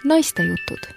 Naistejutud.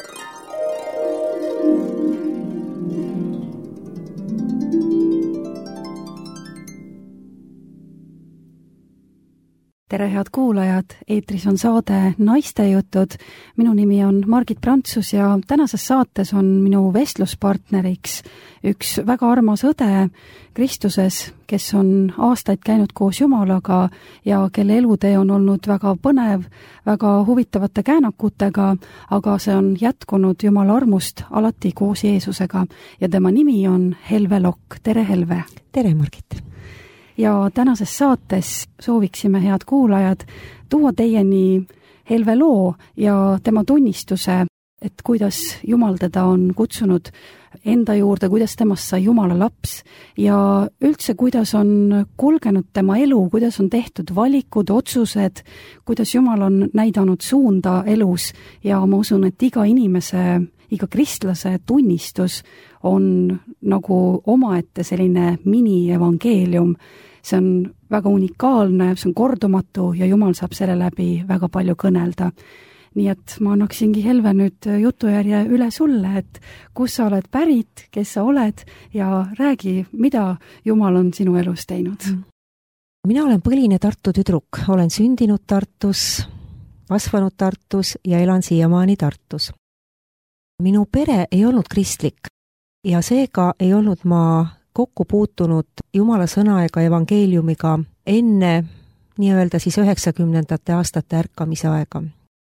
Tere, head kuulajad! Eetris on saade Naistejutud. Minu nimi on Margit Prantsus ja tänases saates on minu vestluspartneriks üks väga armas õde Kristuses, kes on aastaid käinud koos Jumalaga ja kelle elutee on olnud väga põnev, väga huvitavate käänakutega, aga see on jätkunud Jumala armust alati koos Jeesusega ja tema nimi on Helve Lokk. Tere, Helve! Tere, Margit! Ja tänases saates sooviksime, head kuulajad, tuua teieni Helve loo ja tema tunnistuse, et kuidas Jumal teda on kutsunud enda juurde, kuidas temast sai Jumala laps ja üldse, kuidas on kulgenud tema elu, kuidas on tehtud valikud, otsused, kuidas Jumal on näidanud suunda elus ja ma usun, et iga inimese, iga kristlase tunnistus on nagu omaette selline mini-evangeelium. See on väga unikaalne, see on kordumatu ja Jumal saab selle läbi väga palju kõnelda. Nii et ma annaksingi, Helve, nüüd jutujärje üle sulle, et kus sa oled pärit, kes sa oled ja räägi, mida Jumal on sinu elus teinud. Mina olen põline Tartu tüdruk, olen sündinud Tartus, kasvanud Tartus ja elan siiamaani Tartus. Minu pere ei olnud kristlik ja seega ei olnud ma kokku puutunud Jumala sõna ega evangeeliumiga enne nii-öelda siis 90. aastate ärkamise aega.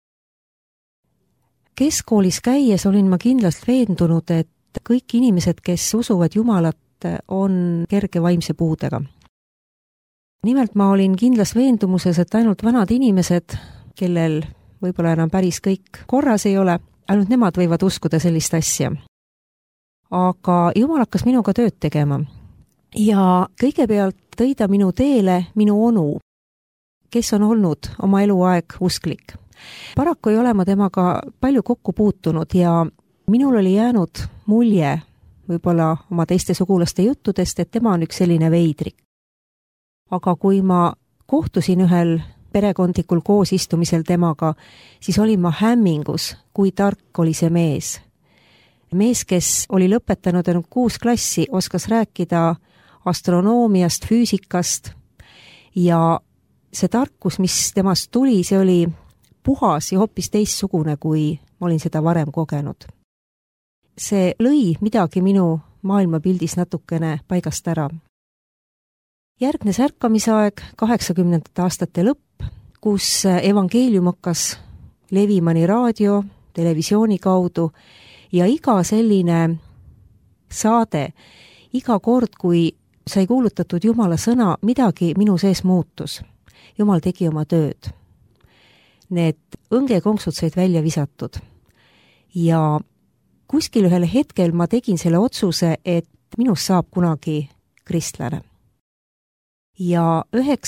Keskkoolis käies olin ma kindlalt veendunud, et kõik inimesed, kes usuvad Jumalat, on kerge vaimse puudega. Nimelt ma olin kindlas veendumuses, et ainult vanad inimesed, kellel võib-olla enam päris kõik korras ei ole, ainult nemad võivad uskuda sellist asja. Aga Jumal hakkas minuga tööd tegema ja kõigepealt tõi ta minu teele minu onu, kes on olnud oma eluaeg usklik. Paraku ei ole ma temaga palju kokku puutunud ja minul oli jäänud mulje võib-olla oma teiste sugulaste juttudest, et tema on üks selline veidrik. Aga kui ma kohtusin ühel perekondlikul koosistumisel temaga, siis olin ma hämmingus, kui tark oli see mees. Mees, kes oli lõpetanud ainult 6 klassi, oskas rääkida astronoomiast, füüsikast ja see tarkus, mis temast tuli, see oli puhas ja hoopis teistsugune, kui ma olin seda varem kogenud. See lõi midagi minu maailmapildis natukene paigast ära. Järgnes ärkamisaeg, 80. aastate lõpp, kus evangeelium hakkas levima nii raadio, televisiooni kaudu ja iga selline saade, iga kord, kui sai kuulutatud Jumala sõna, midagi minu sees muutus. Jumal tegi oma tööd. Need õngekonksud said välja visatud. Ja kuskil ühel hetkel ma tegin selle otsuse, et minust saab kunagi kristlane. Ja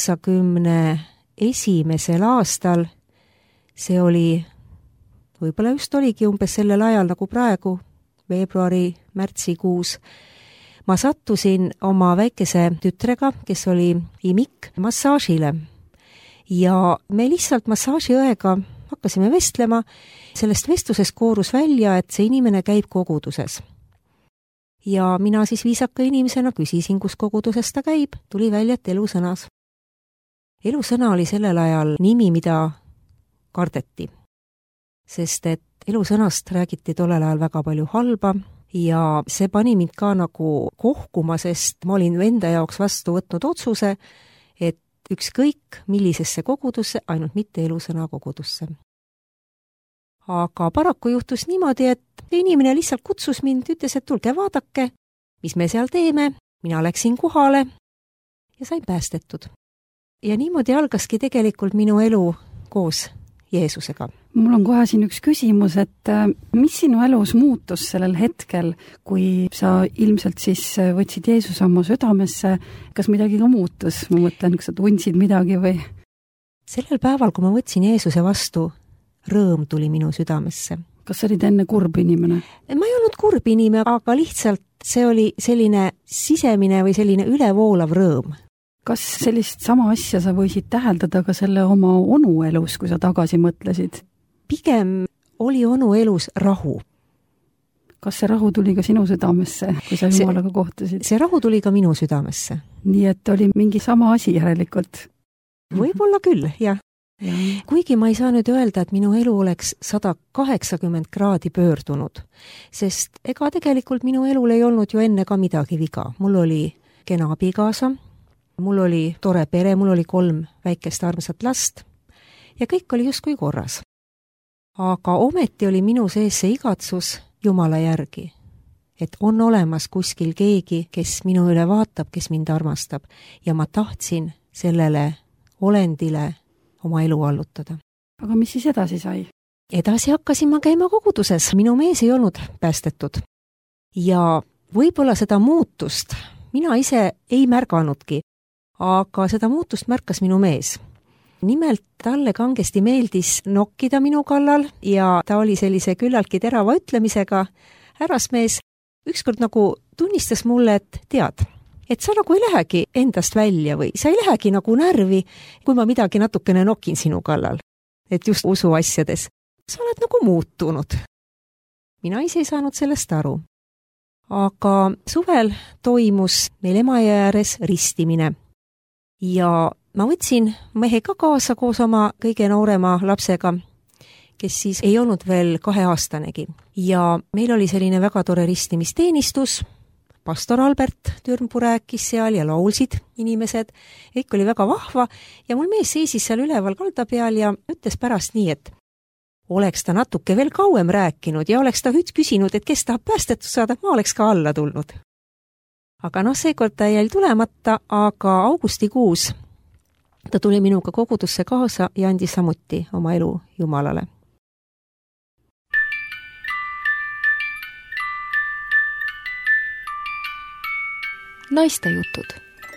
91. aastal, see oli võib-olla just oligi umbes sellel ajal nagu praegu, veebruari-märtsikuus, ma sattusin oma väikese tütrega, kes oli imik, massaažile. Ja me lihtsalt massaažiõega hakkasime vestlema, sellest vestlusest koorus välja, et see inimene käib koguduses. Ja mina siis viisaka inimesena küsisin, kus koguduses ta käib, tuli välja, et Elusõnas. Elusõna oli sellel ajal nimi, mida kardeti. Sest et Elusõnast räägiti tollel ajal väga palju halba ja see pani mind ka nagu kohkuma, sest ma olin enda jaoks vastu võtnud otsuse, et ükskõik millisesse kogudusse, ainult mitte Elusõna kogudusse. Aga paraku juhtus niimoodi, et inimene lihtsalt kutsus mind, ütles, et tulge vaadake, mis me seal teeme, mina läksin kohale ja sain päästetud. Ja niimoodi algaski tegelikult minu elu koos Jeesusega. Mul on kohe siin üks küsimus, et mis sinu elus muutus sellel hetkel, kui sa ilmselt siis võtsid Jeesuse oma südamesse, kas midagi ka muutus? Ma mõtlen, kas sa tundsid midagi või? Sellel päeval, kui ma võtsin Jeesuse vastu, rõõm tuli minu südamesse. Kas sa olid enne kurb inimene? Ma ei olnud kurb inimene, aga lihtsalt see oli selline sisemine või selline ülevoolav rõõm. Kas sellist sama asja sa võisid täheldada ka selle oma onu elus, kui sa tagasi mõtlesid? Pigem oli onu elus rahu. Kas see rahu tuli ka sinu südamesse, kui sa Jumalaga kohtusid? See rahu tuli ka minu südamesse. Nii et oli mingi sama asi järelikult? Võib-olla küll, jah. Kuigi ma ei saa nüüd öelda, et minu elu oleks 180 kraadi pöördunud, sest ega tegelikult minu elul ei olnud ju enne ka midagi viga. Mul oli kena abikaasa, mul oli tore pere, mul oli 3 väikest armsat last ja kõik oli justkui korras. Aga ometi oli minu sees see igatsus Jumala järgi, et on olemas kuskil keegi, kes minu üle vaatab, kes mind armastab ja ma tahtsin sellele olendile oma elu allutada. Aga mis siis edasi sai? Edasi hakkasin ma käima koguduses. Minu mees ei olnud päästetud. Ja võib-olla seda muutust mina ise ei märganudki, aga seda muutust märkas minu mees. Nimelt talle kangesti meeldis nokkida minu kallal ja ta oli sellise küllaltki terava ütlemisega härrasmees. Ükskord nagu tunnistas mulle, et tead, et sa nagu ei lähegi endast välja või sa ei lähegi nagu närvi, kui ma midagi natukene nokin sinu kallal. Et just usu asjades. Sa oled nagu muutunud. Mina ise ei saanud sellest aru. Aga suvel toimus meil Emajõe ääres ristimine. Ja ma võtsin mehe ka kaasa koos oma kõige noorema lapsega, kes siis ei olnud veel 2-aastanegi. Ja meil oli selline väga tore ristimisteenistus. Pastor Albert Türmpuu rääkis seal ja laulsid inimesed. Kõik oli väga vahva ja mul mees seisis seal üleval kalda peal ja ütles pärast nii, et oleks ta natuke veel kauem rääkinud ja oleks ta küsinud, et kes tahab päästetud saada, ma oleks ka alla tulnud. Aga seekord ta jäi tulemata, aga augustikuus ta tuli minuga kogudusse kaasa ja andis samuti oma elu Jumalale. Naistejutud.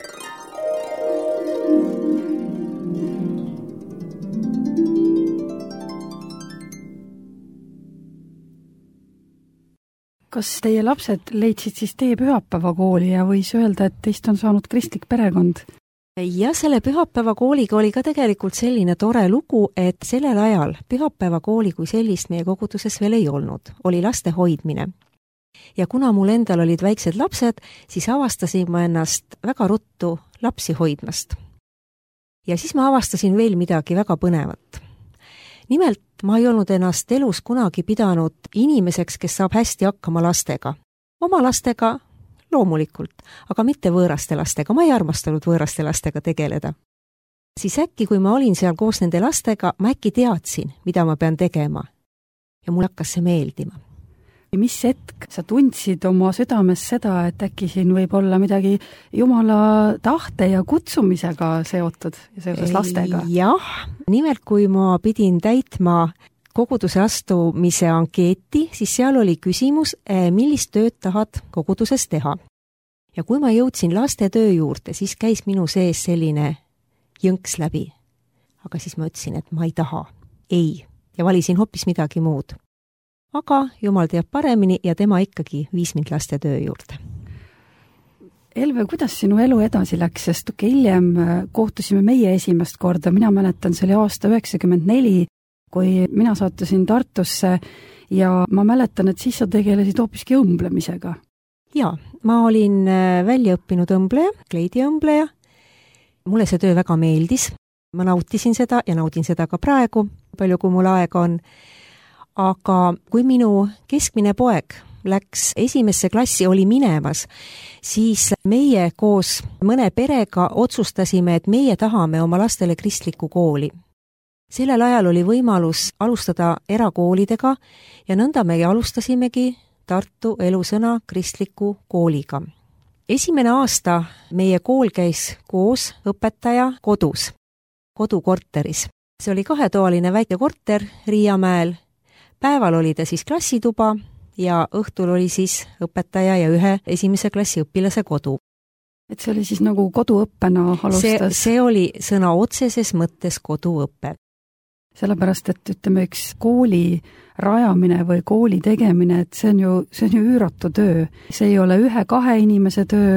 Kas teie lapsed leidsid siis teie pühapäevakooli ja võis öelda, et teist on saanud kristlik perekond? Ja selle pühapäevakooliga oli ka tegelikult selline tore lugu, et sellel ajal pühapäevakooli kui sellist meie koguduses veel ei olnud. Oli laste hoidmine. Ja kuna mul endal olid väiksed lapsed, siis avastasin ma ennast väga ruttu lapsi hoidmast. Ja siis ma avastasin veel midagi väga põnevat. Nimelt, ma ei olnud ennast elus kunagi pidanud inimeseks, kes saab hästi hakkama lastega. Oma lastega loomulikult, aga mitte võõraste lastega. Ma ei armastanud võõraste lastega tegeleda. Siis äkki, kui ma olin seal koos nende lastega, ma äkki teadsin, mida ma pean tegema. Ja mul hakkas see meeldima. Mis hetk sa tundsid oma südames seda, et äkki siin võib olla midagi Jumala tahte ja kutsumisega seotud ja seoses lastega? Jah, nimelt kui ma pidin täitma koguduse astumise ankeeti, siis seal oli küsimus, millist tööd tahad koguduses teha. Ja kui ma jõudsin laste töö juurde, siis käis minu sees selline jõnks läbi. Aga siis ma ütlesin, et ma ei taha. Ei. Ja valisin hoopis midagi muud. Aga Jumal teab paremini ja tema ikkagi viis mind laste töö juurde. Elve, kuidas sinu elu edasi läks, sest hiljem kohtusime meie esimest korda, mina mäletan, see oli aasta 1994, kui mina sattusin Tartusse ja ma mäletan, et siis sa tegelesid hoopiski õmblemisega. Jaa, ma olin väljaõppinud õmbleja, kleidiõmbleja. Mulle see töö väga meeldis. Ma nautisin seda ja naudin seda ka praegu, palju kui mul aega on. Aga kui minu keskmine poeg läks esimesse klassi, oli minemas, siis meie koos mõne perega otsustasime, et meie tahame oma lastele kristlikku kooli. Sellel ajal oli võimalus alustada erakoolidega ja nõnda me alustasimegi Tartu Elusõna kristliku kooliga. Esimene aasta meie kool käis koos õpetaja kodus, kodukorteris. See oli 2-toaline väike korter Riiamäel. Päeval oli ta siis klassituba ja õhtul oli siis õpetaja ja 1 esimese klassi õpilase kodu. Et see oli siis nagu koduõppena alustas? See oli sõna otseses mõttes koduõppe. Sellepärast, et ütleme, üks kooli rajamine või kooli tegemine, et see on ju üüratu töö. See ei ole 1-2 inimese töö,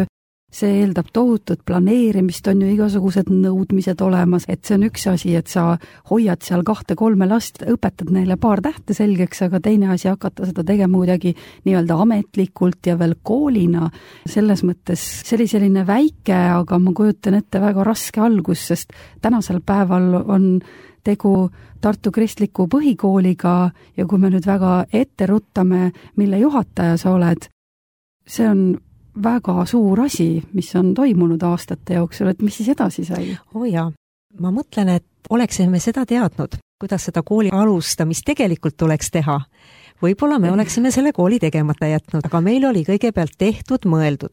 see eeldab tohutut planeerimist, on ju igasugused nõudmised olemas, et see on üks asi, et sa hoiad seal 2-3 last, õpetad neile paar tähte selgeks, aga teine asi hakata seda tegema kuidagi nii-öelda ametlikult ja veel koolina. Selles mõttes see oli selline väike, aga ma kujutan ette väga raske algus, sest tänasel päeval on tegu Tartu Kristliku Põhikooliga ja kui me nüüd väga ette ruttame, mille juhataja sa oled, see on väga suur asi, mis on toimunud aastate jooksul, et mis siis edasi sai? Jaa, ma mõtlen, et oleksime seda teadnud, kuidas seda kooli alustamist tegelikult tuleks teha. Võib-olla me oleksime selle kooli tegemata jätnud, aga meil oli kõigepealt tehtud, mõeldud.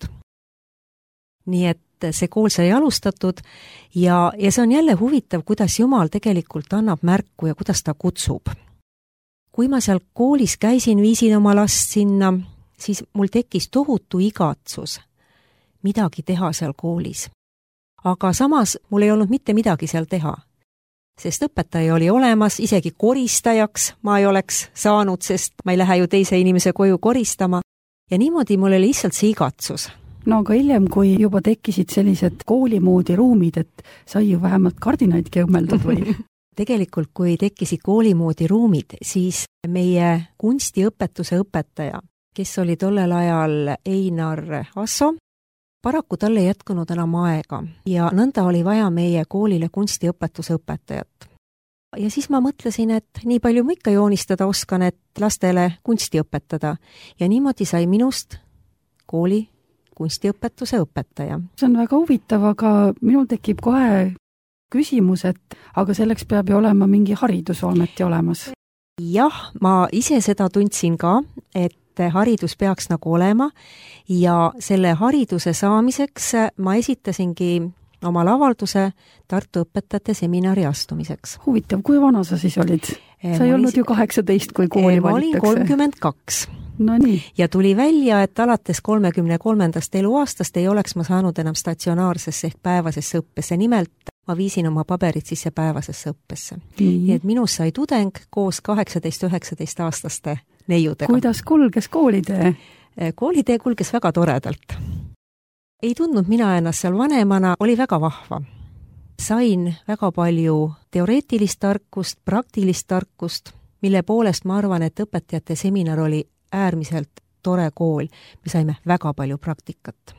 Nii et see kool sai alustatud ja see on jälle huvitav, kuidas Jumal tegelikult annab märku ja kuidas ta kutsub. Kui ma seal koolis käisin, viisin oma last sinna, siis mul tekkis tohutu igatsus midagi teha seal koolis. Aga samas mul ei olnud mitte midagi seal teha, sest õpetaja oli olemas, isegi koristajaks ma ei oleks saanud, sest ma ei lähe ju teise inimese koju koristama. Ja niimoodi mul oli lihtsalt see igatsus. No aga hiljem, kui juba tekkisid sellised koolimoodi ruumid, et sai ju vähemalt kardinaidki õmmeldud või? Tegelikult, kui tekkisid koolimoodi ruumid, siis meie kunstiõpetuse õpetaja, kes oli tollel ajal Einar Asso, paraku talle ei jätkunud enam aega ja nõnda oli vaja meie koolile kunstiõpetuse õpetajat. Ja siis ma mõtlesin, et nii palju ma ikka joonistada oskan, et lastele kunsti õpetada ja niimoodi sai minust kooli kunstiõpetuse õpetaja. See on väga huvitav, aga minul tekib kohe küsimus, et aga selleks peab ju olema mingi haridus ometi olemas. Jah, ma ise seda tundsin ka, et haridus peaks nagu olema ja selle hariduse saamiseks ma esitasingi oma avalduse Tartu õpetajate seminari astumiseks. Huvitav, kui vana sa siis olid? Sa ei olnud ju 18, kui kooli valitakse. Ma olin 32. No nii. Ja tuli välja, et alates 33. eluaastast ei oleks ma saanud enam statsionaarsesse ehk päevasesse õppesse. Nimelt ma viisin oma paberid sisse päevasesse õppesse. Nii et minus sai tudeng koos 18-19 aastaste neiudega. Kuidas kulges koolitee? Koolitee kulges väga toredalt. Ei tundnud mina ennast seal vanemana, oli väga vahva. Sain väga palju teoreetilist tarkust, praktilist tarkust, mille poolest ma arvan, et õpetajate seminar oli äärmiselt tore kool. Me saime väga palju praktikat.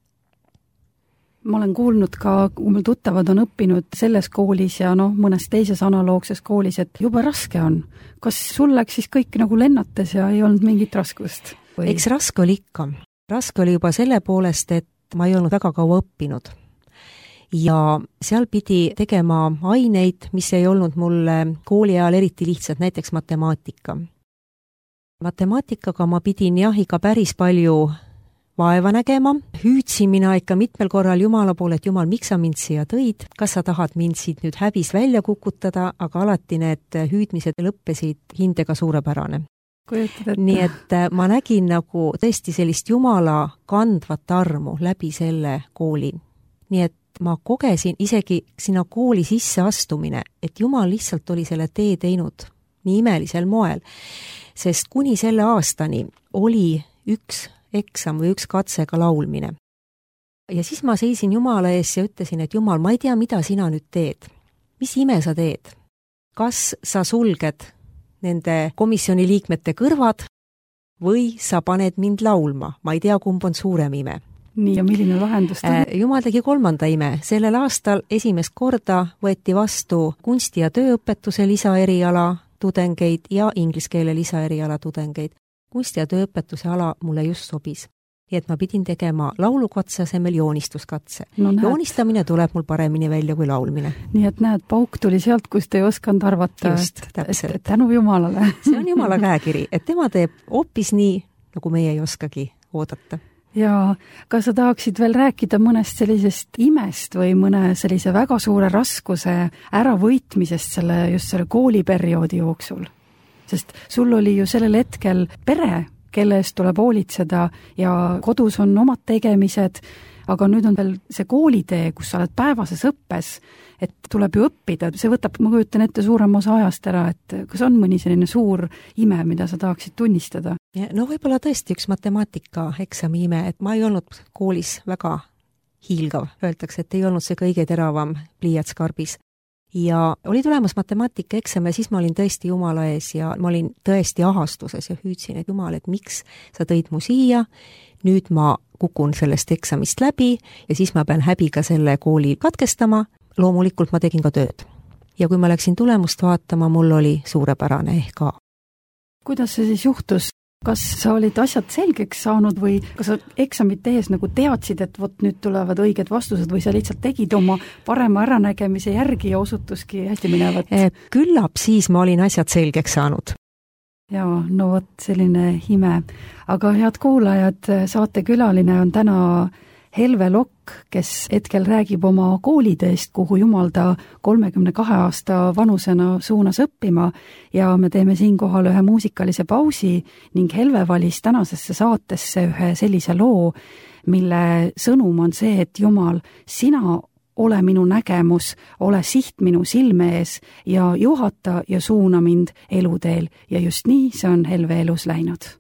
Ma olen kuulnud ka, kui mul tuttavad on õppinud selles koolis ja mõnes teises analoogses koolis, et jube raske on. Kas sul läks siis kõik nagu lennates ja ei olnud mingit raskust? Või? Eks raske oli ikka. Raske oli juba selle poolest, et ma ei olnud väga kaua õppinud. Ja seal pidi tegema aineid, mis ei olnud mulle kooli ajal eriti lihtsad, näiteks matemaatika. Matemaatikaga ma pidin ikka päris palju vaeva nägema, hüüdsin mina ikka mitmel korral Jumala poole, et Jumal, miks sa mind siia tõid, kas sa tahad mind siit nüüd häbis välja kukutada, aga alati need hüüdmised lõppesid hindega suurepärane. Nii et ma nägin nagu tõesti sellist Jumala kandvat armu läbi selle kooli. Nii et ma kogesin isegi sinna kooli sisse astumine, et Jumal lihtsalt oli selle tee teinud nii imelisel moel, sest kuni selle aastani oli üks eksam või üks katse ka laulmine. Ja siis ma seisin Jumala ees ja ütlesin, et Jumal, ma ei tea, mida sina nüüd teed. Mis ime sa teed? Kas sa sulged nende komisjoni liikmete kõrvad või sa paned mind laulma? Ma ei tea, kumb on suurem ime. Nii, ja milline lahendus? Jumal tegi 3. ime. Sellel aastal esimest korda võeti vastu kunsti- ja tööõpetuse lisaeriala tudengeid ja ingliskeele lisaeriala tudengeid. Kunsti- ja tööõpetuse ala mulle just sobis. Ja et ma pidin tegema laulukatse asemel joonistuskatse. Joonistamine tuleb mul paremini välja kui laulmine. Nii et näed, pauk tuli sealt, kus te ei osanud arvata. Just, täpselt. Tänu Jumalale. See on Jumala käekiri, et tema teeb hoopis nii, nagu meie ei oskagi oodata. Ja kas sa tahaksid veel rääkida mõnest sellisest imest või mõne sellise väga suure raskuse äravõitmisest just selle kooliperioodi jooksul? Sest sul oli ju sellel hetkel pere, kelle eest tuleb hoolitseda ja kodus on omad tegemised, aga nüüd on veel see koolitee, kus sa oled päevases õppes, et tuleb ju õppida, see võtab, ma kujutan ette, suurem osa ajast ära, et kas on mõni selline suur ime, mida sa tahaksid tunnistada? No võib-olla tõesti üks matemaatika eksami ime, et ma ei olnud koolis väga hiilgav, öeldakse, et ei olnud see kõige teravam pliiats karbis. Ja oli tulemas matemaatikaeksam ja siis ma olin tõesti Jumala ees ja ma olin tõesti ahastuses ja hüüdsin, et Jumal, et miks sa tõid mu siia, nüüd ma kukun sellest eksamist läbi ja siis ma pean häbiga selle kooli katkestama. Loomulikult ma tegin ka tööd. Ja kui ma läksin tulemust vaatama, mul oli suurepärane ehk ka. Kuidas see siis juhtus? Kas sa olid asjad selgeks saanud või kas sa eksamit tehes nagu teadsid, et vot nüüd tulevad õiged vastused või sa lihtsalt tegid oma parema äranägemise järgi ja osutuski hästi minevat? Küllap siis ma olin asjad selgeks saanud. Jaa, no vot selline ime. Aga head kuulajad, saatekülaline on täna Helve Lokk, kes hetkel räägib oma koolidest, kuhu Jumal ta 32 aasta vanusena suunas õppima ja me teeme siinkohal ühe muusikalise pausi ning Helve valis tänasesse saatesse ühe sellise loo, mille sõnum on see, et Jumal, sina ole minu nägemus, ole siht minu silme ees ja juhata ja suuna mind eluteel ja just nii see on Helve elus läinud.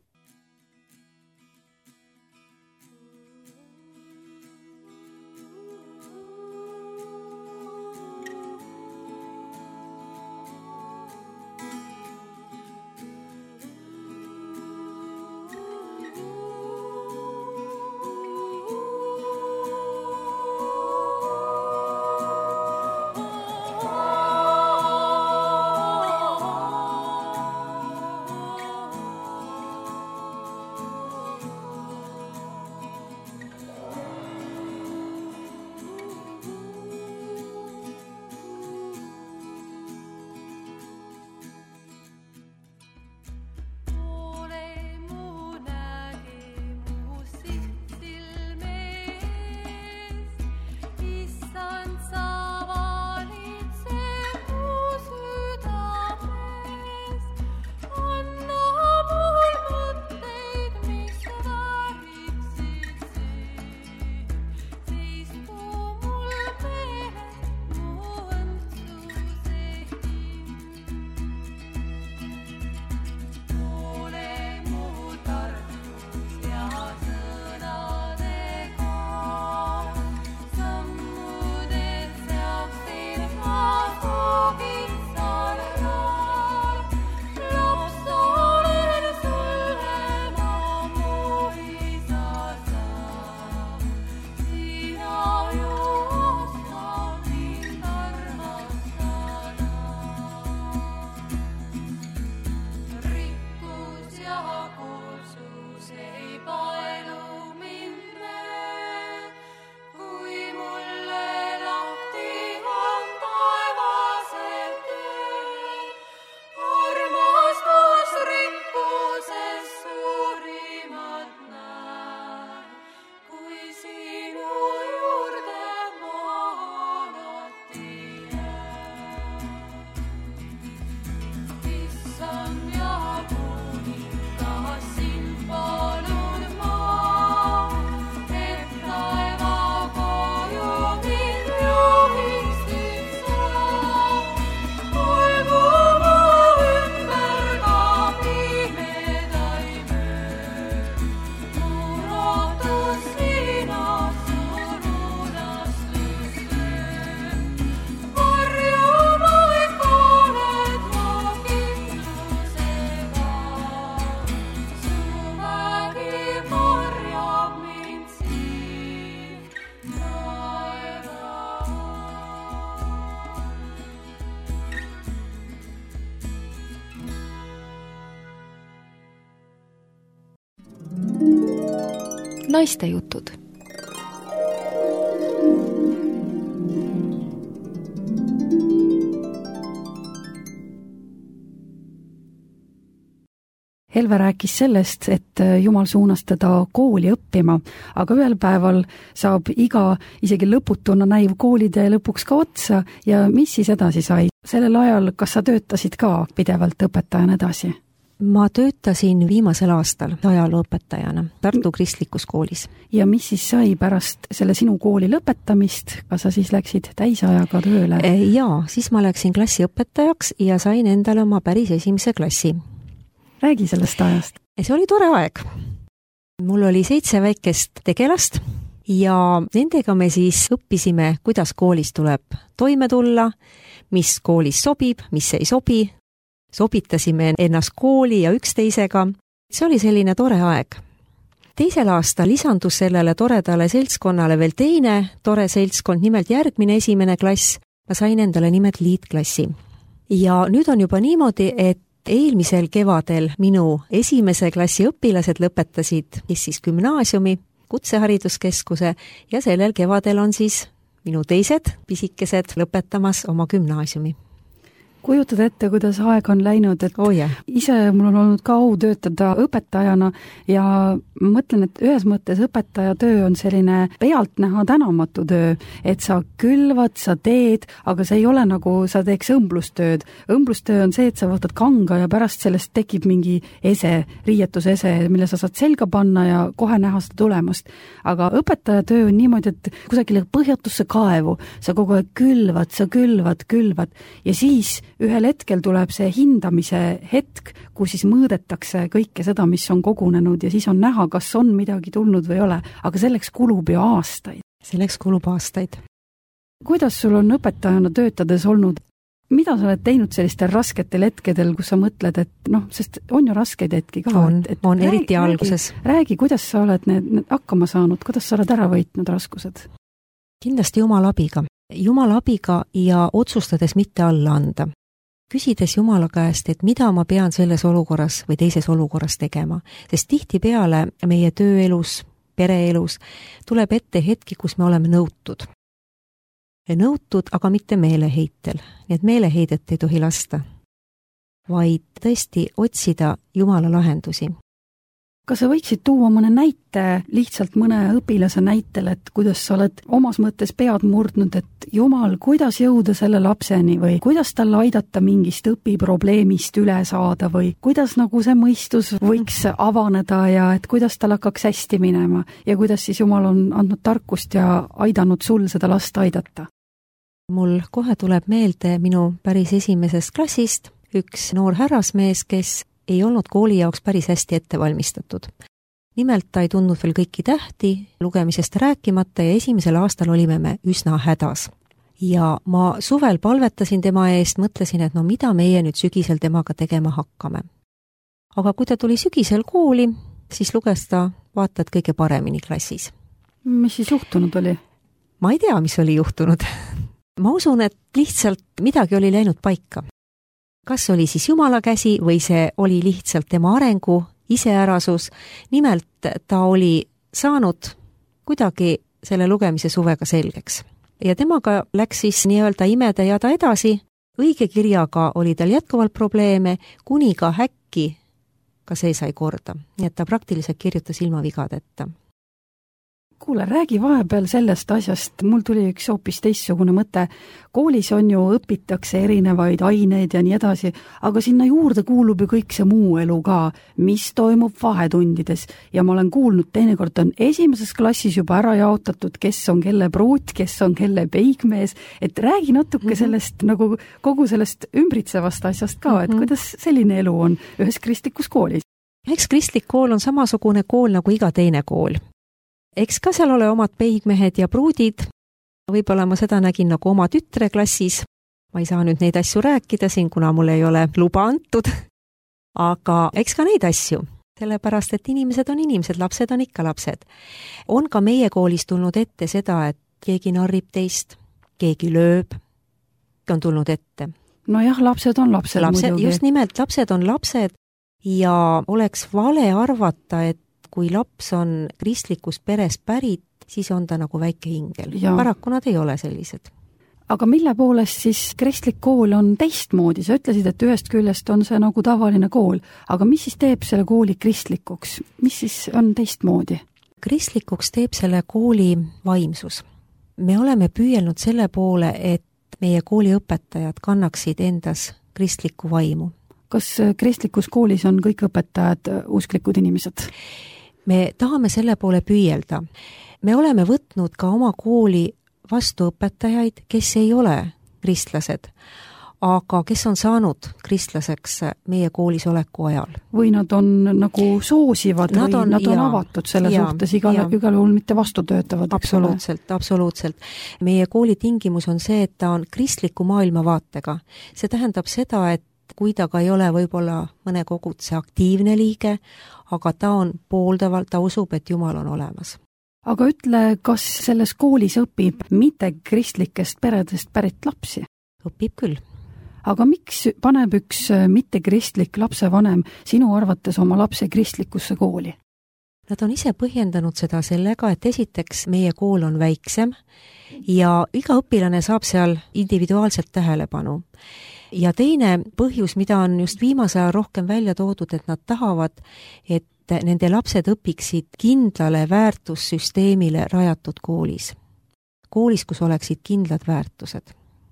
Naistejutud. Helve rääkis sellest, et Jumal suunas teda kooli õppima, aga ühel päeval saab iga isegi lõputuna näiv koolide lõpuks ka otsa ja mis siis edasi sai? Sellel ajal, kas sa töötasid ka pidevalt õpetajana edasi? Ma töötasin viimasel aastal ajalooõpetajana Tartu Kristlikus koolis. Ja mis siis sai pärast selle sinu kooli lõpetamist? Kas sa siis läksid täisajaga tööle? Jaa, siis ma läksin klassiõpetajaks ja sain endale oma päris esimese klassi. Räägi sellest ajast. See oli tore aeg. Mul oli 7 väikest tegelast ja nendega me siis õppisime, kuidas koolis tuleb toime tulla, mis koolis sobib, mis ei sobi, sobitasime ennast kooli ja üksteisega. See oli selline tore aeg. Teisel aastal lisandus sellele toredale seltskonnale veel teine tore seltskond, nimelt järgmine 1. klass. Ma sain endale nimelt liitklassi. Ja nüüd on juba niimoodi, et eelmisel kevadel minu 1. klassi õpilased lõpetasid siis gümnaasiumi, kutsehariduskeskuse ja sellel kevadel on siis minu teised pisikesed lõpetamas oma gümnaasiumi. Kujutad ette, kuidas aeg on läinud, et ise mul on olnud ka au töötada õpetajana ja mõtlen, et ühes mõttes õpetaja töö on selline pealtnäha tänamatu töö, et sa külvad, sa teed, aga see ei ole nagu sa teeks õmblustööd. Õmblustöö on see, et sa võtad kanga ja pärast sellest tekib mingi riietusese, mille sa saad selga panna ja kohe näha seda tulemust. Aga õpetaja töö on niimoodi, et kusagile põhjatusse kaevu, sa kogu aeg külvad, sa külvad ja siis ühel hetkel tuleb see hindamise hetk, kus siis mõõdetakse kõike seda, mis on kogunenud ja siis on näha, kas on midagi tulnud või ei ole, aga selleks kulub ju aastaid. Selleks kulub aastaid. Kuidas sul on õpetajana töötades olnud? Mida sa oled teinud sellistel rasketel hetkedel, kus sa mõtled, et sest on ju raskeid hetki ka. On eriti alguses. Räägi, kuidas sa oled need hakkama saanud, kuidas sa oled ära võitnud raskused? Kindlasti Jumala abiga ja otsustades mitte alla anda. Küsides Jumala käest, et mida ma pean selles olukorras või teises olukorras tegema, sest tihtipeale meie tööelus, pereelus tuleb ette hetki, kus me oleme nõutud. Nõutud, aga mitte meeleheitel, nii et meeleheidet ei tohi lasta, vaid tõesti otsida Jumala lahendusi. Kas sa võiksid tuua mõne näite, lihtsalt mõne õpilase näitel, et kuidas sa oled omas mõttes pead murdnud, et Jumal, kuidas jõuda selle lapseni või kuidas talle aidata mingist õpiprobleemist üle saada või kuidas nagu see mõistus võiks avaneda ja et kuidas tal hakkaks hästi minema ja kuidas siis Jumal on andnud tarkust ja aidanud sul seda last aidata? Mul kohe tuleb meelde minu päris 1. klassist üks noor härrasmees, kes ei olnud kooli jaoks päris hästi ette valmistatud. Nimelt ta ei tundnud veel kõiki tähti, lugemisest rääkimata ja 1. aastal olime me üsna hädas. Ja ma suvel palvetasin tema eest, mõtlesin, et mida meie nüüd sügisel temaga tegema hakkame. Aga kui ta tuli sügisel kooli, siis luges ta vaata et kõige paremini klassis. Mis siis juhtunud oli? Ma ei tea, mis oli juhtunud. Ma usun, et lihtsalt midagi oli läinud paika. Kas oli siis Jumala käsi või see oli lihtsalt tema arengu iseärasus. Nimelt ta oli saanud kuidagi selle lugemise suvega selgeks. Ja temaga läks siis nii-öelda imede jada edasi. Õige kirjaga oli tal jätkuvalt probleeme, kuni ka häkki ka see sai korda. Nii et ta praktiliselt kirjutas ilma vigadeta. Kuule, räägi vahepeal sellest asjast. Mul tuli üks hoopis teistsugune mõte. Koolis on ju õpitakse erinevaid aineid ja nii edasi, aga sinna juurde kuulub ju kõik see muu elu ka, mis toimub vahetundides. Ja ma olen kuulnud, teinekord on 1. klassis juba ära jaotatud, kes on kelle pruut, kes on kelle peigmees. Et räägi natuke sellest, nagu kogu sellest ümbritsevast asjast ka, et kuidas selline elu on ühes kristlikus koolis? Eks kristlik kool on samasugune kool nagu iga teine kool. Eks ka seal ole omad peigmehed ja pruudid. Võib-olla ma seda nägin nagu oma tütre klassis. Ma ei saa nüüd neid asju rääkida siin, kuna mul ei ole luba antud. Aga eks ka neid asju. Sellepärast, et inimesed on inimesed, lapsed on ikka lapsed. On ka meie koolis tulnud ette seda, et keegi narrib teist, keegi lööb. On tulnud ette. No jah, lapsed on lapsed muidugi. Just nimelt, lapsed on lapsed ja oleks vale arvata, et kui laps on kristlikus peres pärit, siis on ta nagu väike ingel. Paraku nad ei ole sellised. Aga mille poolest siis kristlik kool on teistmoodi? Sa ütlesid, et ühest küljest on see nagu tavaline kool. Aga mis siis teeb selle kooli kristlikuks? Mis siis on teistmoodi? Kristlikuks teeb selle kooli vaimsus. Me oleme püüelnud selle poole, et meie kooli õpetajad kannaksid endas kristlikku vaimu. Kas kristlikus koolis on kõik õpetajad usklikud inimesed? Me tahame selle poole püüelda. Me oleme võtnud ka oma kooli vastu õpetajaid, kes ei ole kristlased. aga kes on saanud kristlaseks meie koolis oleku ajal. Või nad on nagu soosivad nad on avatud selle suhtes, igal juhul mitte vastutöötavad. Absoluutselt. Meie kooli tingimus on see, et ta on kristliku maailmavaatega. See tähendab seda, et kui ta ka ei ole võib-olla mõne koguduse aktiivne liige, aga ta on pooldaval, ta usub, et Jumal on olemas. Aga ütle, kas selles koolis õpib mitte kristlikest peredest pärit lapsi? Õpib küll. Aga miks paneb üks mittekristlik lapsevanem sinu arvates oma lapse kristlikusse kooli? Nad on ise põhjendanud seda sellega, et esiteks meie kool on väiksem ja iga õpilane saab seal individuaalselt tähelepanu. Ja teine põhjus, mida on just viimase ajal rohkem välja toodud, et nad tahavad, et nende lapsed õpiksid kindlale väärtussüsteemile rajatud koolis. Koolis, kus oleksid kindlad väärtused.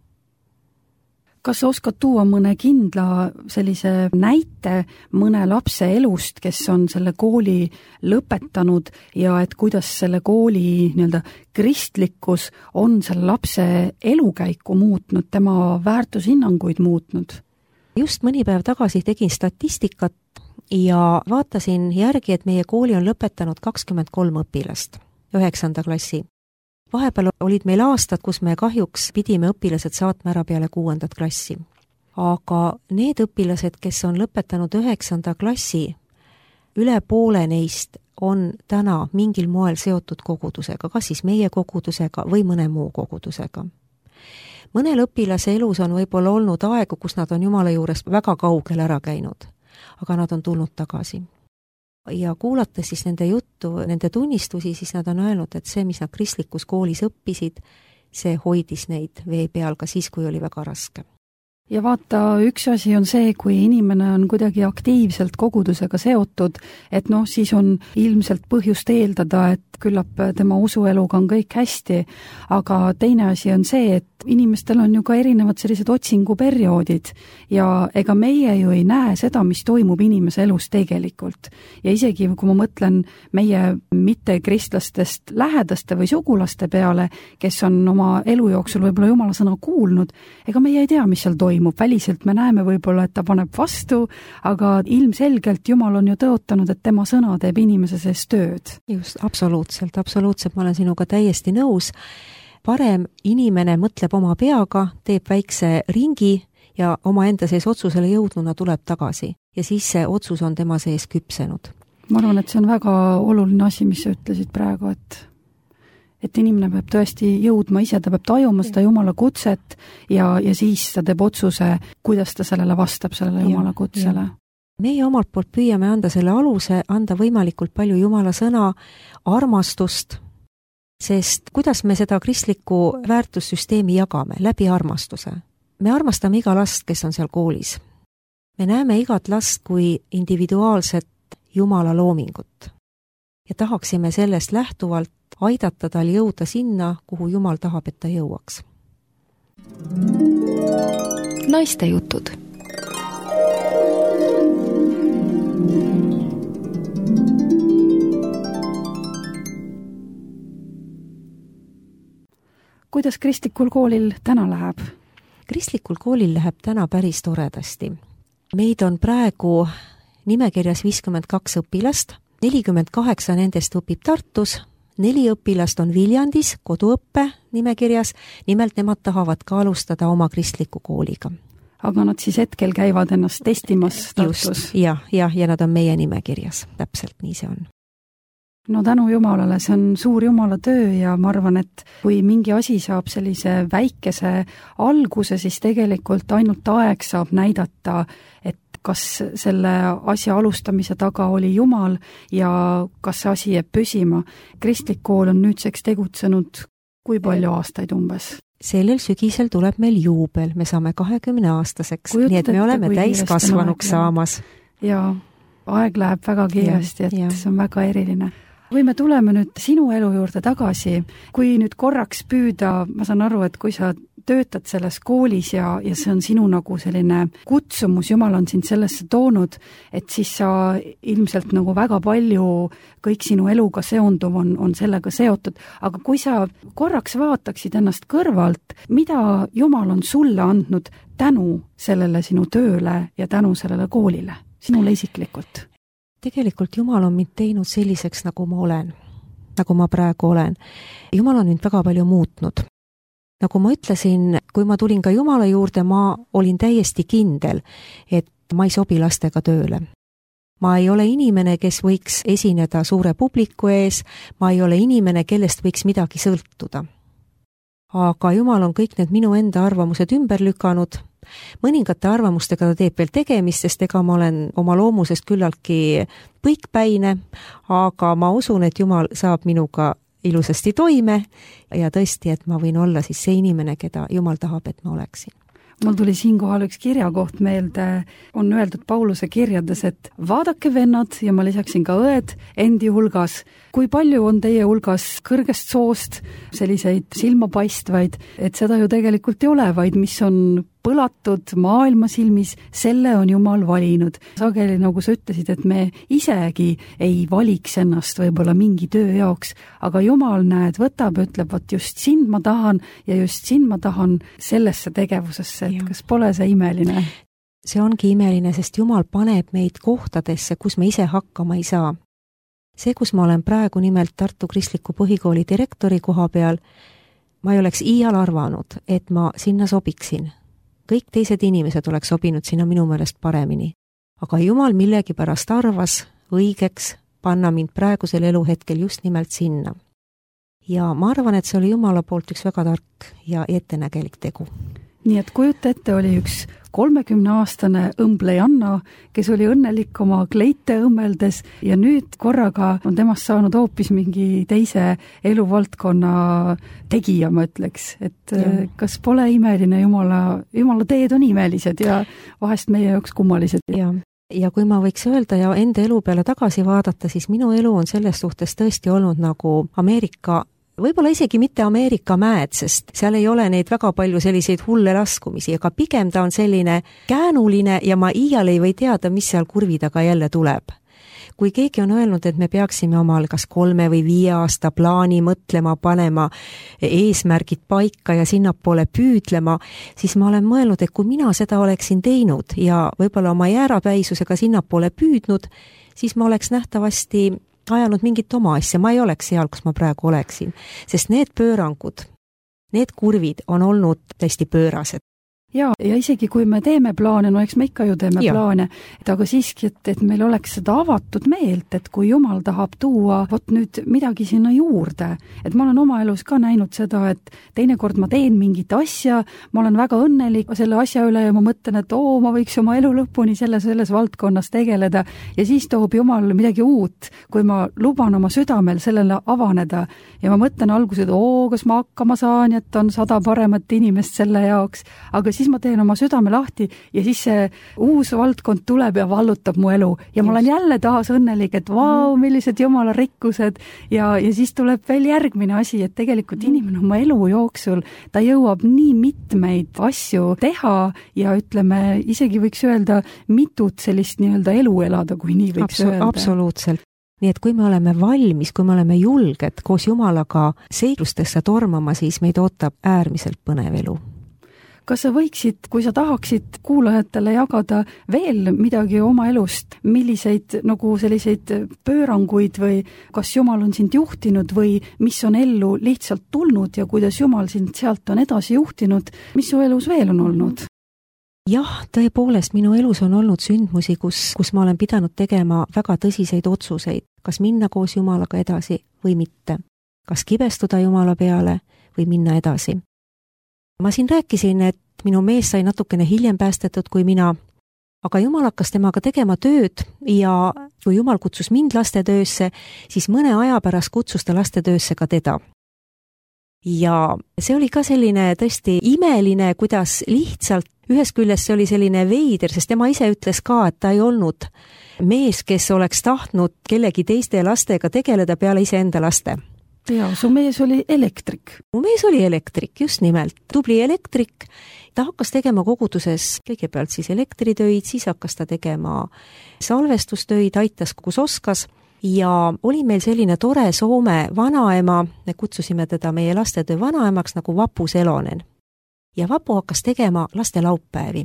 Kas sa oskad tuua mõne kindla sellise näite mõne lapse elust, kes on selle kooli lõpetanud ja et kuidas selle kooli kristlikkus on selle lapse elukäiku muutnud, tema väärtushinnanguid muutnud? Just mõni päev tagasi tegin statistikat ja vaatasin järgi, et meie kooli on lõpetanud 23 õpilast, 9. klassi. Vahepeal olid meil aastad, kus me kahjuks pidime õpilased saatma ära peale 6. klassi. Aga need õpilased, kes on lõpetanud 9. klassi, üle poole neist on täna mingil moel seotud kogudusega, kas siis meie kogudusega või mõne muu kogudusega. Mõnel õpilase elus on võib-olla olnud aegu, kus nad on Jumala juures väga kaugel ära käinud, aga nad on tulnud tagasi. Ja kuulates siis nende juttu, nende tunnistusi, siis nad on öelnud, et see, mis nad kristlikus koolis õppisid, see hoidis neid vee peal ka siis, kui oli väga raske. Ja vaata, üks asi on see, kui inimene on kuidagi aktiivselt kogudusega seotud, et siis on ilmselt põhjust eeldada, et küllap tema usueluga on kõik hästi, aga teine asi on see, et inimestel on ju ka erinevad sellised otsinguperioodid ja ega meie ju ei näe seda, mis toimub inimese elus tegelikult. Ja isegi kui ma mõtlen meie mittekristlastest lähedaste või sugulaste peale, kes on oma elu jooksul võib-olla Jumala sõna kuulnud, ega meie ei tea, mis seal toimub. Väliselt me näeme võib-olla, et ta paneb vastu, aga ilmselgelt Jumal on ju tõotanud, et tema sõna teeb inimese sees tööd. Just, absoluutselt, ma olen sinuga täiesti nõus. Parem inimene mõtleb oma peaga, teeb väikse ringi ja oma enda sees otsusele jõudnuna tuleb tagasi. Ja siis see otsus on tema sees küpsenud. Ma arvan, et see on väga oluline asi, mis sa ütlesid praegu, et inimene peab tõesti jõudma ise, ta peab tajuma seda Jumala kutset ja siis ta teeb otsuse, kuidas ta sellele vastab, sellele Jumala kutsele. Meie omalt poolt püüame anda selle aluse, anda võimalikult palju Jumala sõna, armastust, sest kuidas me seda kristlikku väärtussüsteemi jagame? Läbi armastuse. Me armastame iga last, kes on seal koolis. Me näeme igat last kui individuaalset Jumala loomingut. Ja tahaksime sellest lähtuvalt aidata tal jõuda sinna, kuhu Jumal tahab, et ta jõuaks. Naiste jutud. Kuidas kristlikul koolil täna läheb? Kristlikul koolil läheb täna päris toredasti. Meid on praegu nimekirjas 52 õpilast, 48 nendest õpib Tartus, 4 õpilast on Viljandis koduõppe nimekirjas, nimelt nemad tahavad ka alustada oma kristliku kooliga. Aga nad siis hetkel käivad ennast testimas Tartus? Just, ja nad on meie nimekirjas, täpselt nii see on. No tänu Jumalale, see on suur Jumala töö ja ma arvan, et kui mingi asi saab sellise väikese alguse, siis tegelikult ainult aeg saab näidata, et kas selle asja alustamise taga oli Jumal ja kas see asi jääb püsima. Kristlik kool on nüüdseks tegutsenud kui palju aastaid umbes? Sellel sügisel tuleb meil juubel, me saame 20-aastaseks, nii et me oleme täiskasvanuks saamas. Ja aeg läheb väga kiiresti, et see on väga eriline. Või me tuleme nüüd sinu elu juurde tagasi, kui nüüd korraks püüda, ma saan aru, et kui sa töötad selles koolis ja see on sinu nagu selline kutsumus, Jumal on sind sellesse toonud, et siis sa ilmselt nagu väga palju kõik sinu eluga seonduv on sellega seotud, aga kui sa korraks vaataksid ennast kõrvalt, mida Jumal on sulle andnud tänu sellele sinu tööle ja tänu sellele koolile, sinule isiklikult? Tegelikult Jumal on mind teinud selliseks, nagu ma olen. Nagu ma praegu olen. Jumal on mind väga palju muutnud. Nagu ma ütlesin, kui ma tulin ka Jumala juurde, ma olin täiesti kindel, et ma ei sobi lastega tööle. Ma ei ole inimene, kes võiks esineda suure publiku ees, ma ei ole inimene, kellest võiks midagi sõltuda. Aga Jumal on kõik need minu enda arvamused ümber lükanud. Mõningate arvamustega ta teeb veel tegemist, sest ega ma olen oma loomusest küllaltki põikpäine, aga ma usun, et Jumal saab minuga ilusasti toime ja tõesti, et ma võin olla siis see inimene, keda Jumal tahab, et ma oleksin. Mul tuli siinkohal üks kirjakoht meelde, on öeldud Pauluse kirjades, et vaadake vennad ja ma lisaksin ka õed endi hulgas, kui palju on teie hulgas kõrgest soost selliseid silmapaistvaid, et seda ju tegelikult ei ole, vaid mis on põlatud maailma silmis, selle on Jumal valinud. Sageli, nagu sa ütlesid, et me isegi ei valiks ennast võib-olla mingi töö jaoks, aga Jumal võtab, ütleb, et just sind ma tahan ja just sind ma tahan sellesse tegevusesse, et kas pole see imeline? See ongi imeline, sest Jumal paneb meid kohtadesse, kus me ise hakkama ei saa. See, kus ma olen praegu nimelt Tartu Kristliku Põhikooli direktori koha peal, ma ei oleks iial arvanud, et ma sinna sobiksin. Kõik teised inimesed oleks sobinud sinna minu meelest paremini. Aga Jumal millegipärast arvas õigeks panna mind praegusel eluhetkel just nimelt sinna. Ja ma arvan, et see oli Jumala poolt üks väga tark ja ettenägelik tegu. Nii et kujuta ette, oli üks 30-aastane õmblejanna, kes oli õnnelik oma kleite õmmeldes ja nüüd korraga on temast saanud hoopis mingi teise eluvaldkonna tegija, ma ütleks. Et kas pole imeline, Jumala teed on imelised ja vahest meie jaoks kummalised. Ja kui ma võiks öelda ja enda elu peale tagasi vaadata, siis minu elu on selles suhtes tõesti olnud nagu Ameerika, võib-olla isegi mitte Ameerika mäed, sest seal ei ole neid väga palju selliseid hulle laskumisi, aga pigem ta on selline käänuline ja ma iial ei või teada, mis seal kurvi taga jälle tuleb. Kui keegi on öelnud, et me peaksime omal kas 3 või 5 aasta plaani mõtlema, panema eesmärgid paika ja sinnapoole püüdlema, siis ma olen mõelnud, et kui mina seda oleksin teinud ja võib-olla oma jäärapäisusega sinnapoole püüdnud, siis ma oleks nähtavasti ajanud mingit oma asja, ma ei oleks seal, kus ma praegu oleksin, sest need pöörangud, need kurvid on olnud täiesti pöörased. Ja isegi kui me teeme plaane, no eks me ikka ju teeme plaane, aga siiski, et meil oleks seda avatud meelt, et kui Jumal tahab tuua vot nüüd midagi sinna juurde, et ma olen oma elus ka näinud seda, et teinekord ma teen mingit asja, ma olen väga õnnelik selle asja üle ja ma mõtlen, et ma võiks oma elu lõpuni selles valdkonnas tegeleda ja siis toob Jumal midagi uut, kui ma luban oma südamel sellele avaneda ja ma mõtlen alguses, et kas ma hakkama saan, et on 100 paremat inimest selle jaoks, aga siis ma teen oma südame lahti ja siis see uus valdkond tuleb ja vallutab mu elu ja ma olen jälle taas õnnelik, et millised Jumala rikkused ja siis tuleb veel järgmine asi, et tegelikult inimene oma elu jooksul, ta jõuab nii mitmeid asju teha ja ütleme, isegi võiks öelda mitut sellist nii-öelda elu elada, kui nii võiks öelda. Absoluutselt. Nii et kui me oleme valmis, kui me oleme julged koos Jumalaga seiklustesse tormama, siis meid ootab äärmiselt põnev elu. Kas sa võiksid, kui sa tahaksid kuulajatele jagada veel midagi oma elust, milliseid nagu selliseid pööranguid või kas Jumal on sind juhtinud või mis on ellu lihtsalt tulnud ja kuidas Jumal sind sealt on edasi juhtinud, mis su elus veel on olnud? Jah, tõepoolest minu elus on olnud sündmusi, kus ma olen pidanud tegema väga tõsiseid otsuseid, kas minna koos Jumalaga edasi või mitte, kas kibestuda Jumala peale või minna edasi. Ma siin rääkisin, et minu mees sai natukene hiljem päästetud kui mina, aga Jumal hakkas temaga tegema tööd ja kui Jumal kutsus mind lastetöösse, siis mõne aja pärast kutsus ta lastetöösse ka teda. Ja see oli ka selline tõesti imeline, kuidas lihtsalt ühest küljest see oli selline veider, sest tema ise ütles ka, et ta ei olnud mees, kes oleks tahtnud kellegi teiste lastega tegeleda peale iseenda laste. Ja, su mees oli elektrik. Mu mees oli elektrik, just nimelt. Tubli elektrik. Ta hakkas tegema koguduses kõigepealt siis elektritöid, siis hakkas ta tegema salvestustöid, aitas kus oskas ja oli meil selline tore Soome vanaema, me kutsusime teda meie lastetöö vanaemaks nagu Vapu Selonen. Ja Vapu hakkas tegema laste laupäevi.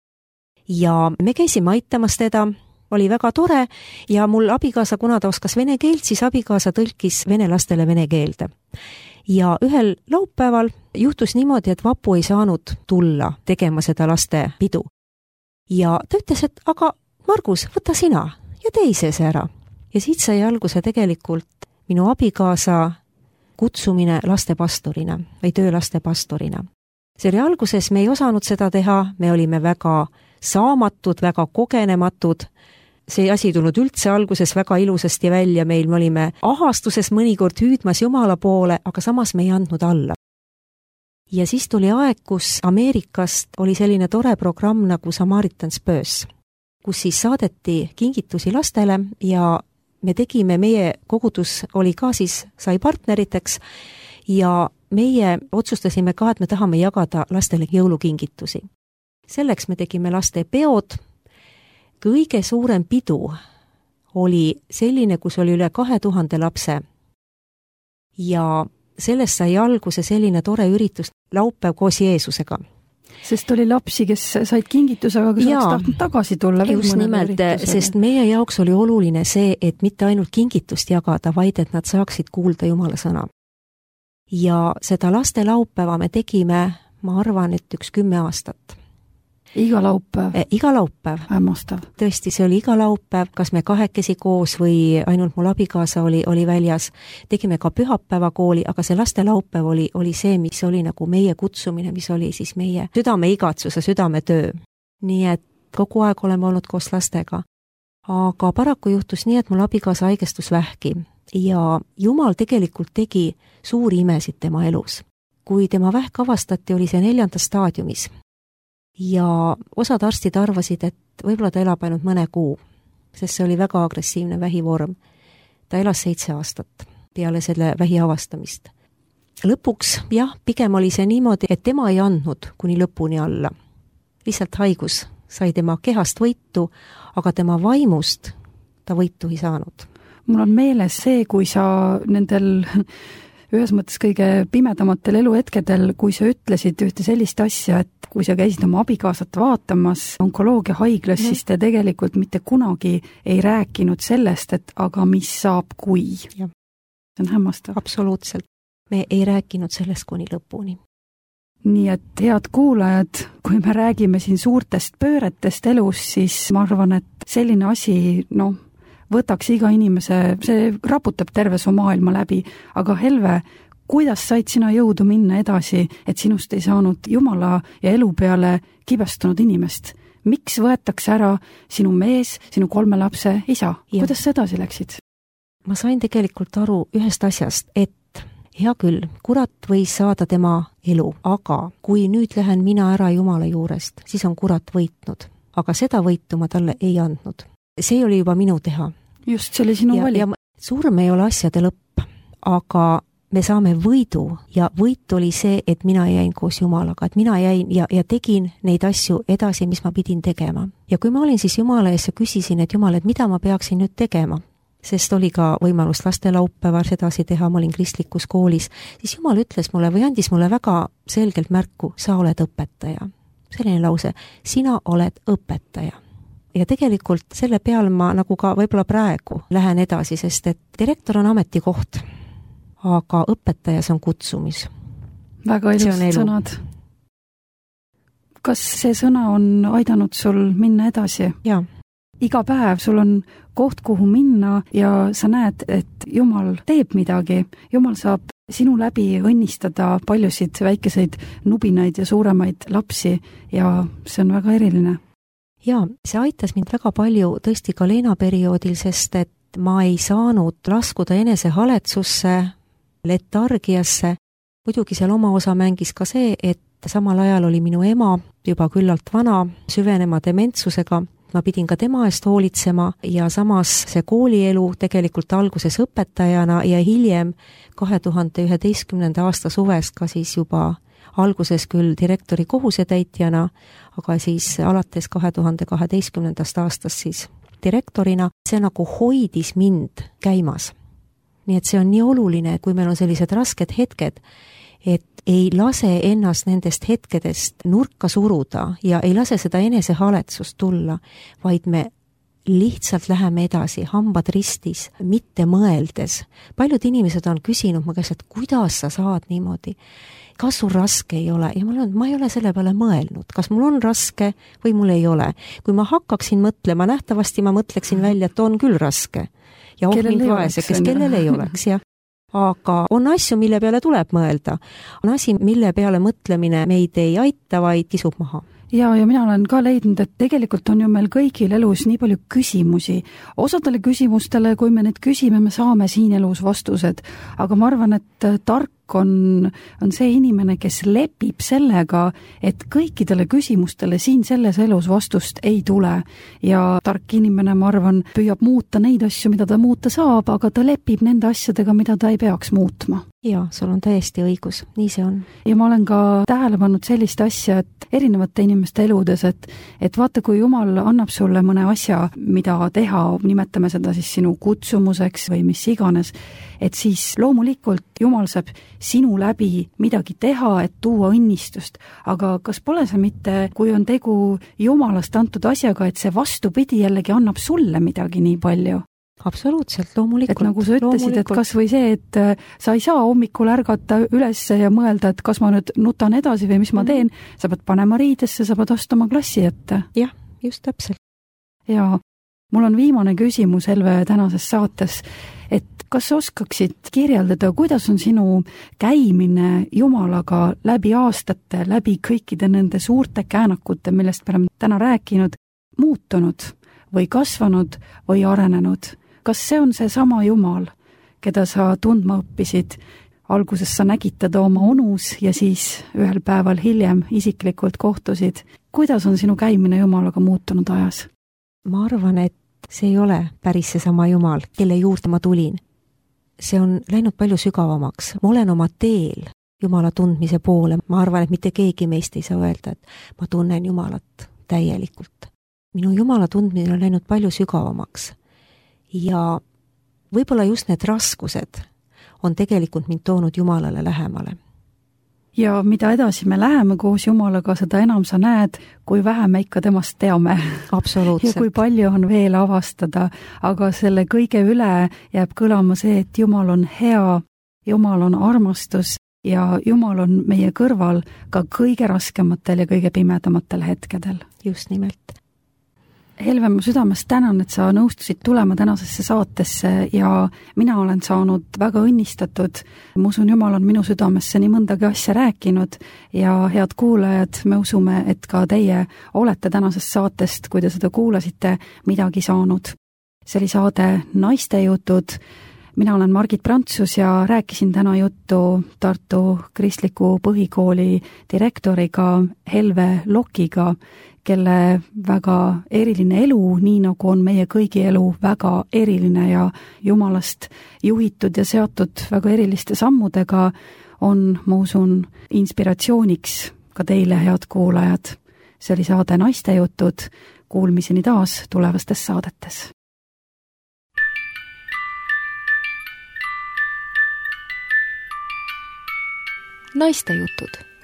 Ja me käisime aitamas teda, oli väga tore ja mul abikaasa, kuna ta oskas vene keelt, siis abikaasa tõlkis vene lastele vene keelde. Ja ühel laupäeval juhtus niimoodi, et Vapu ei saanud tulla tegema seda laste pidu. Ja ta ütles, et aga Margus, võta sina ja tee ise see ära. Ja siit sai alguse tegelikult minu abikaasa kutsumine lastepastorina või töö lastepastorina. See oli alguses, me ei osanud seda teha, me olime väga saamatud, väga kogenematud. See asi tulnud üldse alguses väga ilusasti välja, me olime ahastuses mõnikord hüüdmas Jumala poole, aga samas me ei andnud alla. Ja siis tuli aeg, kus Ameerikast oli selline tore programm nagu Samaritan's Purse, kus siis saadeti kingitusi lastele ja me tegime, meie kogudus oli ka siis, sai partneriteks ja meie otsustasime ka, et me tahame jagada lastele jõulukingitusi. Selleks me tegime laste peod. Kõige suurem pidu oli selline, kus oli üle 2000 lapse. Ja sellest sai alguse selline tore üritus laupäev koos Jeesusega. Sest oli lapsi, kes said kingitusega, kes oleks tahtnud tagasi tulla. Just nimelt, sest meie jaoks oli oluline see, et mitte ainult kingitust jagada, vaid et nad saaksid kuulda Jumala sõna. Ja seda laste laupäeva me tegime, ma arvan, et 10 aastat. Iga laupäev? Iga laupäev. Hämmastav. Tõesti, see oli iga laupäev, kas me kahekesi koos või ainult mul abikaasa oli väljas. Tegime ka pühapäeva kooli, aga see laste laupäev oli see, mis oli nagu meie kutsumine, mis oli siis meie südameigatsuse, südametöö. Nii et kogu aeg oleme olnud koos lastega. Aga paraku juhtus nii, et mul abikaasa haigestus vähki ja Jumal tegelikult tegi suuri imesid tema elus. Kui tema vähk avastati, oli see 4. staadiumis. Ja osad arstid arvasid, et võib-olla ta elab ainult mõne kuu, sest see oli väga agressiivne vähivorm. Ta elas 7 aastat peale selle vähi avastamist. Lõpuks, jah, pigem oli see niimoodi, et tema ei andnud kuni lõpuni alla. Lihtsalt haigus sai tema kehast võitu, aga tema vaimust ta võitu ei saanud. Mul on meeles see, kui sa nendel ühes mõttes kõige pimedamatel eluhetkedel, kui sa ütlesid ühte sellist asja, et kui sa käisid oma abikaasat vaatamas onkoloogia haiglas, siis te tegelikult mitte kunagi ei rääkinud sellest, et aga mis saab, kui. Ja. See on hämmastav. Absoluutselt. Me ei rääkinud sellest kuni lõpuni. Nii et head kuulajad, kui me räägime siin suurtest pööretest elus, siis ma arvan, et selline asi, võtaks iga inimese, see raputab terve su maailma läbi, aga Helve, kuidas said sina jõudu minna edasi, et sinust ei saanud Jumala ja elu peale kibestunud inimest? Miks võetakse ära sinu mees, sinu 3 lapse isa? Kuidas sa edasi läksid? Ma sain tegelikult aru ühest asjast, et hea küll, kurat võis saada tema elu, aga kui nüüd lähen mina ära Jumala juurest, siis on kurat võitnud. Aga seda võitu ma talle ei andnud. See oli juba minu teha. Just, see oli sinu vali. Surm ei ole asjade lõpp, aga me saame võidu ja võit oli see, et mina jäin koos Jumalaga, et mina jäin ja tegin neid asju edasi, mis ma pidin tegema. Ja kui ma olin siis Jumala ees ja küsisin, et Jumal, et mida ma peaksin nüüd tegema, sest oli ka võimalus laste laupäeval sedasi teha, ma olin kristlikus koolis, siis Jumal ütles mulle või andis mulle väga selgelt märku, sa oled õpetaja. Selline lause, sina oled õpetaja. Ja tegelikult selle peal ma nagu ka võib-olla praegu lähen edasi, sest et direktor on ametikoht, aga õpetajas on kutsumis. Väga ilusad sõnad. Kas see sõna on aidanud sul minna edasi? Jaa. Iga päev sul on koht, kuhu minna ja sa näed, et Jumal teeb midagi. Jumal saab sinu läbi õnnistada paljusid väikeseid nubinaid ja suuremaid lapsi ja see on väga eriline. Jaa, see aitas mind väga palju tõesti ka Leena perioodil, sest et ma ei saanud laskuda enesehaletsusse, letargiasse. Muidugi seal oma osa mängis ka see, et samal ajal oli minu ema juba küllalt vana, süvenema dementsusega ma pidin ka tema eest hoolitsema ja samas see koolielu tegelikult alguses õpetajana ja hiljem 2011. aasta suvest ka siis juba alguses küll direktori kohusetäitjana, aga siis alates 2012. aastast siis direktorina, see nagu hoidis mind käimas. Nii et see on nii oluline, kui meil on sellised rasked hetked, et ei lase ennast nendest hetkedest nurka suruda ja ei lase seda enesehaletsust tulla, vaid me lihtsalt läheme edasi, hambad ristis, mitte mõeldes. Paljud inimesed on küsinud mu käest, et kuidas sa saad niimoodi, kas sul raske ei ole? Ja ma ei ole selle peale mõelnud, kas mul on raske või mul ei ole. Kui ma hakkaksin mõtlema, nähtavasti ma mõtleksin välja, et on küll raske. Ja mind vaeseks, kellel ei oleks, jah. Aga on asju, mille peale tuleb mõelda. On asi, mille peale mõtlemine meid ei aita, vaid kisub maha. Ja mina olen ka leidnud, et tegelikult on ju meil kõigil elus nii palju küsimusi. Osadele küsimustele, kui me need küsime, me saame siin elus vastused. Aga ma arvan, et tark on see inimene, kes lepib sellega, et kõikidele küsimustele siin selles elus vastust ei tule. Ja tark inimene, ma arvan, püüab muuta neid asju, mida ta muuta saab, aga ta lepib nende asjadega, mida ta ei peaks muutma. Jaa, sul on täiesti õigus, nii see on. Ja ma olen ka tähele pannud sellist asja, et erinevate inimeste eludes, et vaata, kui Jumal annab sulle mõne asja, mida teha, nimetame seda siis sinu kutsumuseks või mis iganes, et siis loomulikult Jumal saab sinu läbi midagi teha, et tuua õnnistust. Aga kas pole see mitte, kui on tegu Jumalast antud asjaga, et see vastupidi jällegi annab sulle midagi nii palju? Absoluutselt, loomulikult. Et nagu sa ütlesid, et kas või see, et sa ei saa hommikul ärgata üles ja mõelda, et kas ma nüüd nutan edasi või mis ma teen, sa pead panema riidesse, sa pead astuma klassi ette. Jah, just täpselt. Ja mul on viimane küsimus, Helve, tänases saates, et kas sa oskaksid kirjeldada, kuidas on sinu käimine Jumalaga läbi aastate, läbi kõikide nende suurte käänakute, millest me oleme täna rääkinud, muutunud või kasvanud või arenenud? Kas see on see sama Jumal, keda sa tundma õppisid? Alguses sa nägid teda oma unus ja siis ühel päeval hiljem isiklikult kohtusid. Kuidas on sinu käimine Jumalaga muutunud ajas? Ma arvan, et see ei ole päris see sama Jumal, kelle juurde ma tulin. See on läinud palju sügavamaks. Ma olen oma teel Jumala tundmise poole. Ma arvan, et mitte keegi meist ei saa öelda, et ma tunnen Jumalat täielikult. Minu Jumala tundmine on läinud palju sügavamaks. Ja võib-olla just need raskused on tegelikult mind toonud Jumalale lähemale. Ja mida edasi me läheme koos Jumalaga, seda enam sa näed, kui vähe me ikka temast teame. Absoluutselt. Ja kui palju on veel avastada, aga selle kõige üle jääb kõlama see, et Jumal on hea, Jumal on armastus ja Jumal on meie kõrval ka kõige raskematel ja kõige pimedamatel hetkedel. Just nimelt. Helve, ma südamest tänan, et sa nõustusid tulema tänasesse saatesse ja mina olen saanud väga õnnistatud. Ma usun, Jumal on minu südamesse nii mõndagi asja rääkinud ja head kuulajad, me usume, et ka teie olete tänasest saatest, kui te seda kuulasite, midagi saanud. See oli saade Naiste jutud. Mina olen Margit Prantsus ja rääkisin täna juttu Tartu Kristliku Põhikooli direktoriga Helve Lokiga, kelle väga eriline elu, nii nagu on meie kõigi elu, väga eriline ja Jumalast juhitud ja seatud väga eriliste sammudega, on, ma usun, inspiratsiooniks ka teile, head kuulajad. See oli saade Naiste jutud, kuulmiseni taas tulevastes saadetes. Naiste jutud.